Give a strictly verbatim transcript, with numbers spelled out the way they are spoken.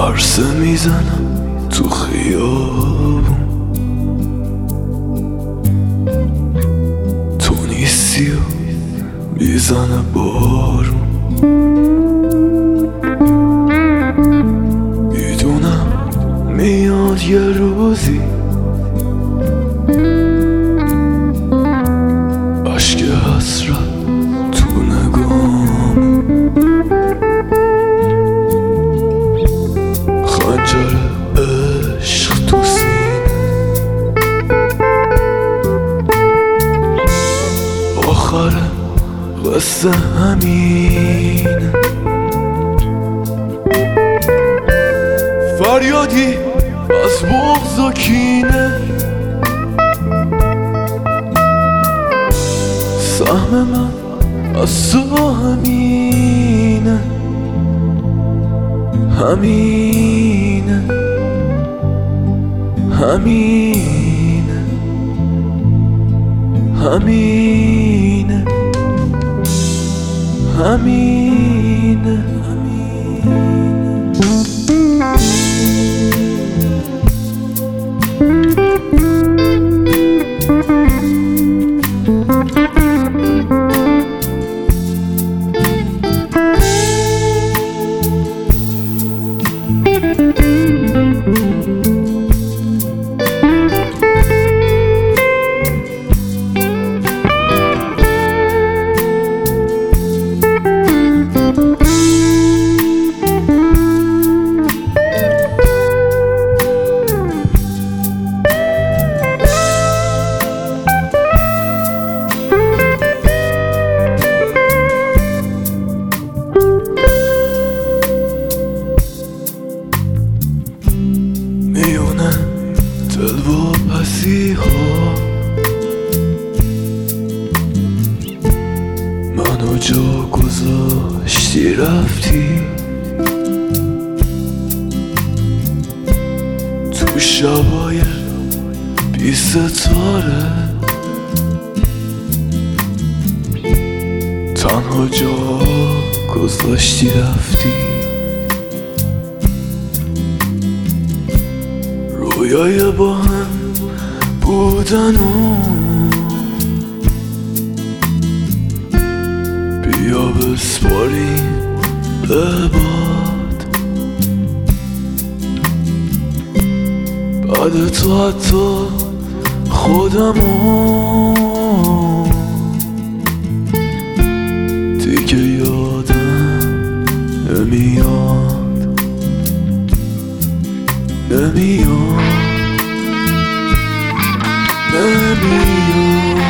عرصه میزنم تو خیابون، تو نیستی و میزنه بارون. میدونم میاد یه روزی اشک حسرت تو نگام، خنجر عشق تو سینه، آخر قصه همینه. فریادی از بغض و کینه، سهم من از تو همینه، همینه، همینه، همینه، همینه، همینه. میونه دل و پسی ها منو جا گذاشتی رفتی، تو شبای بی ستاره تنها جا گذاشتی رفتی. رویای با هم بودن و بیا بسپاریم به باد، بعد تو حتی خودمو دیگه یادم نمیاد، نمیاد، نمیاد.